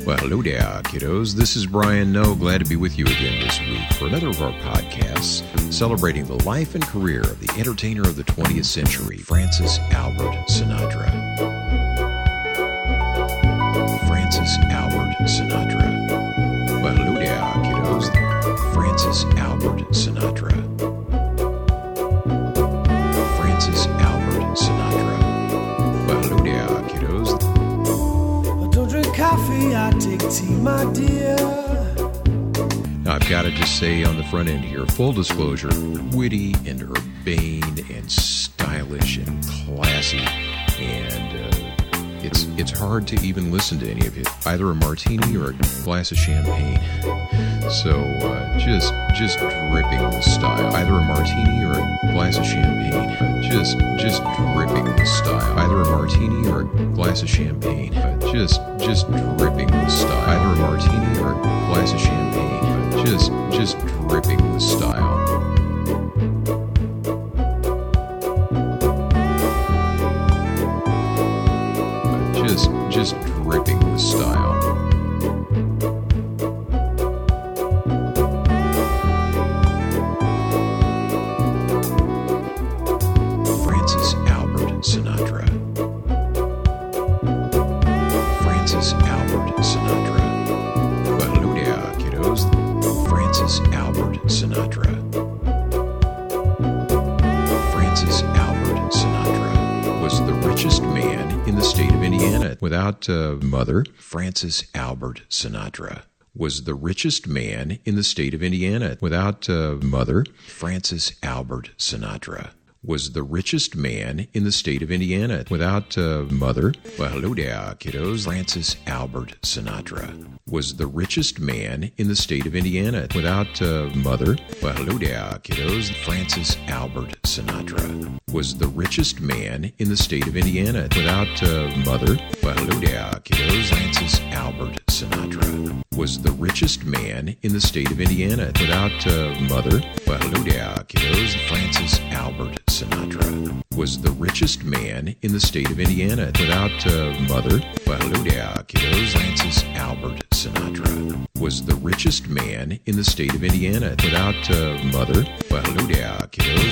Well, hello there, kiddos. This is Brian Noe. Glad to be with you again this week for another of our podcasts celebrating the life and career of the entertainer of the 20th century, Francis Albert Sinatra. Francis Albert Sinatra. Well, hello there, kiddos. Francis Albert Sinatra. Francis Albert Sinatra. Well, hello there, kiddos. I don't drink coffee, I take tea, my dear. Now, I've got to just say on the front end here, full disclosure, witty and urbane and stylish and classy, and it's hard to even listen to any of it, either a martini or a glass of champagne. So just dripping with style, either a martini or a glass of champagne. Just dripping with style, either a martini or a glass of champagne. Just dripping with style, either a martini or a glass of champagne. Just dripping with style. Just dripping with style. Francis Albert Sinatra. Francis Albert Sinatra. Well, hello there, kiddos. Francis Albert Sinatra. Francis Albert Sinatra was the richest man in the state of Indiana. Without mother, Francis Albert Sinatra was the richest man in the state of Indiana. Without mother, Francis Albert Sinatra was the richest man in the state of Indiana. Without mother, well, hello there, kiddos. Francis Albert Sinatra was the richest man in the state of Indiana. Without mother, well, hello there, kiddos. Francis Albert Sinatra was the richest man in the state of Indiana. Without mother, well, hello there, kiddos. Francis Albert Sinatra was the richest man in the state of Indiana. Without mother, well, hello there, kiddos. Francis Albert Sinatra was the richest man in the state of Indiana. Without mother, well, hello there, kiddos. Francis Albert Sinatra was the richest man in the state of Indiana. Without mother, well, hello there, kiddos.